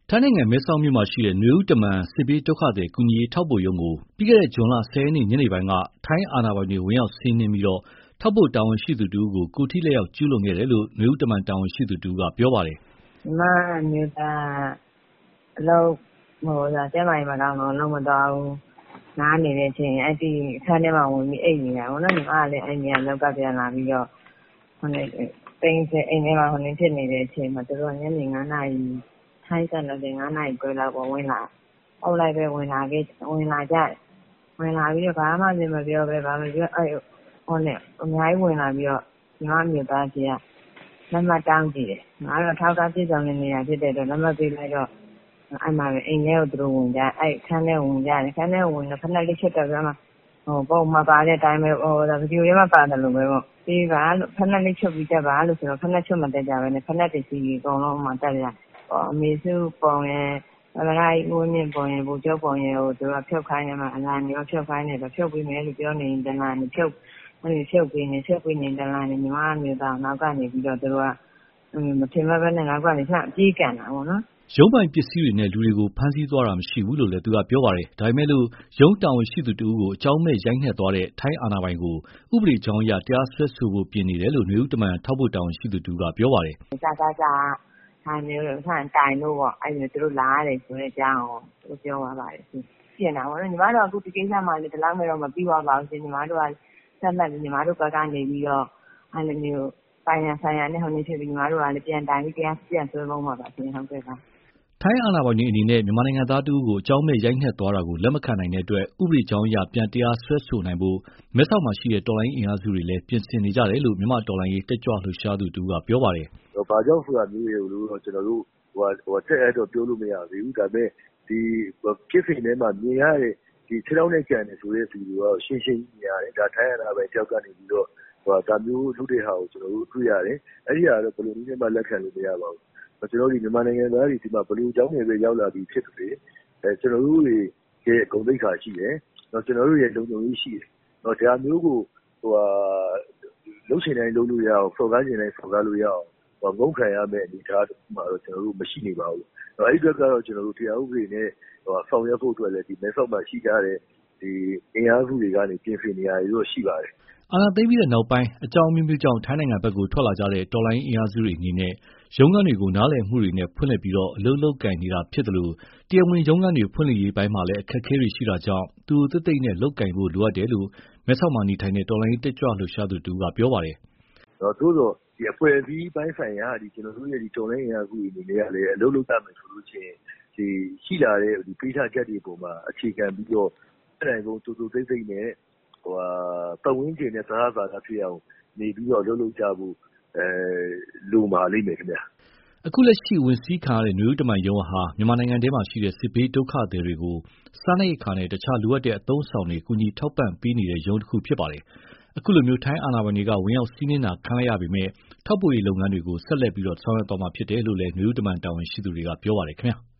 ထိုင်းနိုင်ငံမဲဆောက်မြို့မှာရှိတဲ့နွေဦးတမန်စစ်ဘေးဒုက္ခသည်ကူညီရေးထောက်ပို့ရုံကိုပြီးခဲ့တဲ့ဇွန်လ10 ရက်နေ့ညနေပိုင်းကထိုင်းအာဏာပိုင်တွေဝင်ရောက်စီးနင်းပြီးထောက်ပို့တာဝန်ရှိသူတဦးကိုကိုယ်ထိလက်ရောက်ကျူးလွန်ခဲ့တယ်လို့နွေဦးတမန်တာဝန်ရှိသူတဦးကပြောပါတယ်။ညီမမျိုးသားအလုပ်ကျန်းမာရေးမကောင်းတော့လုံးမသွားဘူး။နားနေတဲ့အချိန်အဲ့ဒီအခန်းထဲမှာဝင်ပြီးအိပ်နေတာပေါ့နော်။ညီမကလည်းအဲ့ဒီကလောက်ကပြန်လာပြီးတော့တိမ်စင်အိမ်ထဲမှာဖြစ်နေတဲ့အချိန်မှာသူတို့ညနေ9 နာရီထိုင်းစံတော်ချိန်9 နာရီခွဲလောက်ပေါ့ဝင်လာ။အုပ်လိုက်ပဲဝင်လာကြတယ်။ဝင်လာပြီးတော့ဘာမှမပြောပဲဘာမပြောအများကြီးဝင်လာပြီးတော့ညီမမျိုးသားကြီးကလက်မှတ်တောင်းကြည့်တယ်။ငါတော့ထောက်ထားပြည့်စုံနေနေတာဖြစ်တဲ့အတွက်လက်မှတ်ပေးလိုက်တော့အဲ့မှာပဲအိမ်ထဲကိုသူတို့ဝင်ကြအဲ့ခန်းထဲဝင်ကြတယ်ခန်းထဲဝင်တော့ဖက်နဲ့လေးချက်တော့ပြမှာပုံမှန်ပါတဲ့အတိုင်းပဲဗီဒီယိုထဲမှာပါတယ်လို့ပဲပေါ့ပြီးပါလို့ဖက်နဲ့လေးချက်ပြီးတက်ပါလို့ဆိုတော့ဖက်နဲ့ချက်မတက်ကြပဲနဲ့ဖက်နဲ့တစီအကုန်လုံးမှတက်ရအမေစုပုံရဲ့အမလိုက်ဦးမြင့်ပုံရဲ့ဘူကျော်ပုံရဲ့ဟိုသူကဖြုတ်ခိုင်းနေမှာအလားမျိုးဖြုတ်ခိုင်းနေတော့ဖြုတ်ပြီးမယ်လို့ပြောနေရင်တလားနေဖြုတ်ပြီးနေတလားနေညီမမျိုးသားနောက်ကနေပြီးတော့သူတို့ကမထင်မှတ်ပဲနဲ့နောက်ကနေဆက်ပြေးကန်တာပေါ့နော်ရုံးပိုင်ပစ္စည်းတွေနဲ့လူတွေကိုဖမ်းဆီးသွားတာမရှိဘူးလို့လည်းသူကပြောပါတယ်။ဒါပေမဲ့လို့ရုံးတာဝန်ရှိသူတဦးကိုအကြောင်းမဲ့ရိုက်နှက်သွားတဲ့ထိုင်းအာဏာပိုင်ကိုဥပဒေကြောင်းအရတရားစွဲဆိုဖို့ပြင်နေတယ်လို့နွေဦးတမန်ထောက်ပို့တာဝန်ရှိသူတဦးကပြောပါတယ်။စာထိုင်မျိုးဆန်တိုင်လို့ပေါ့အဲ့လိုသူတို့လာရတယ်ဆိုတဲ့အကြောင်းကိုသူပြောသွားပါတယ်။ပြင်တာပေါ့နော်ညီမတို့အခုဒီကိစ္စမှလည်းဒီလောက်မဲ့တော့မပြီးသွားပါဘူးရှင်ညီမတို့ကဆက်လက်ညီမတို့ဘက်ကနေပြီးတော့အဲ့လိုမျိုးပိုင်ရဆိုင်ရနဲ့ဖြစ်ပြီးညီမတို့ကလည်းပြန်တိုင်ပြီးတရားပြန်ဆွဲဖို့မှာပါရှင်ဟုတ်ကဲ့ပါထိုင်းအာဏာပိုင်တွေအနေနဲ့မြန်မာနိုင်ငံသားတဦးကိုအကြောင်းမဲ့ရိုက်နှက်သွားတာကိုလက်မခံနိုင်တဲ့အတွက်ဥပဒေကြောင်းအရပြန်တရားစွဲဆိုနိုင်ဖို့မဲဆောက်မှာရှိတဲ့တော်လိုင်းအင်အားစုတွေလည်းပြင်ဆင်နေကြတယ်လို့မြန်မာတော်လိုင်းရေးတက်ကြွလှုပ်ရှားသူတဦးကပြောပါတယ်။ဘာကြောင့်ဆိုတာမျိုးတွေကိုတော့ကျွန်တော်တို့တက်အဲ့တော့ပြောလို့မရသေးဘူး။ဒါပေမဲ့ဒီကိစ္စထဲမှာမြင်ရတဲ့ဒီခြေထောက်နဲ့ကြံနေဆိုတဲ့သူတွေကရှင်းမြင်ရတယ်။ဒါထိုင်းအာဏာပိုင်တယောက်ကနေပြီးတော့ဒါမျိုးလုပ်တဲ့ဟာကိုကျွန်တော်တို့တွေ့ရတယ်။အဲ့ဒီဟာတော့ဘယ်လိုနည်းမှလက်ခံလို့မရပါဘူး။ကျွန်တော်တို့မြန်မာနိုင်ငံသားတွေဒီမှာဘယ်လိုအကြောင်းတွေပဲရောက်လာပြီးဖြစ်တယ်ကျွန်တော်တို့ရဲ့ဂုဏ်သိက္ခာရှိတယ်ကျွန်တော်တို့ရဲ့လုံခြုံရေးရှိတယ်ဒါမျိုးကိုလုံချင်တိုင်းလုပ်လို့ရအောင်ဖော်ကားချင်တိုင်းဖော်ကားလို့ရအောင်ငုံခံရမယ့်အနေအထားမှာတော့ကျွန်တော်တို့မရှိနေပါဘူးအဲ့ဒီအတွက်ကတော့ကျွန်တော်တို့တရားဥပဒေနဲ့ဆောင်ရွက်ဖို့အတွက်လည်းဒီမဲဆောက်မှာရှိကြတဲ့ဒီအင်အားစုတွေကနေပြင်ဆင်နေရလို့ရှိပါတယ်အာဏာသိမ်းပြီးတဲ့နောက်ပိုင်းအကြောင်းမျိုးကြောင့်ထိုင်းနိုင်ငံဘက်ကိုထွက်လာကြတဲ့တော်လိုင်းအင်အားစုတွေအနေနဲ့ရုံးခန်းတွေကိုနားလည်မှုတွေနဲ့ဖွင့်လှစ်ပြီးအလုပ်လုပ်ကင်နေတာဖြစ်တယ်လို့တရားဝင်ရုံးခန်းတွေဖွင့်လှစ်ရေးပိုင်းမှာလည်းအခက်အခဲတွေရှိတာကြောင့်သူတို့သိနဲ့လုပ်ကင်ဖို့လိုအပ်တယ်လို့မဲဆောက်မှာနေထိုင်တဲ့တော်လိုင်းတက်ကြွလှုပ်ရှားသူတူကပြောပါတယ်။သို့သောဒီအဖွဲ့အစည်းပိုင်းဆိုင်ရာဒီကျွန်တော်တို့ရဲ့ဒီတော်လိုင်းအင်အားစုတွေအနေနဲ့လည်းအလုပ်လုပ်တတ်မယ်ဆိုလို့ချင်းဒီရှိလာတဲ့ဒီပေးထားချက်တွေပုံမှာအခြေခံပြီးတော့အဲ့ဒါကိုတူသိသိနဲ့ပတ်ဝန်းကျင်နဲ့သာသာဖြစ်အောင်နေပြီးတော့လုပ်ကြဖို့လိုပါလိမ့်မယ်ခင်ဗျာအခုလက်ရှိဝင်စည်းခံရတဲ့နွေဦးတမန်ရုံးဟာမြန်မာနိုင်ငံထဲမှာရှိတဲ့စစ်ဘေးဒုက္ခသည်တွေကိုစားနပ်ရိက္ခာနဲ့တခြားလိုအပ်တဲ့အသုံးအဆောင်တွေကူညီထောက်ပံ့ပေးနေတဲ့ရုံးတစ်ခုဖြစ်ပါတယ်အခုလိုမျိုးထိုင်းအာဏာပိုင်တွေကဝင်ရောက်စီးနင်းတာခံလိုက်ရပေမဲ့ထောက်ပို့ရေးလုပ်ငန်းတွေကိုဆက်လက်ပြီးဆောင်ရွက်သွားမှာဖြစ်တယ်လို့လည်းနွေဦးတမန်တာဝန်ရှိသူတွေကပြောပါတယ်ခင်ဗျာ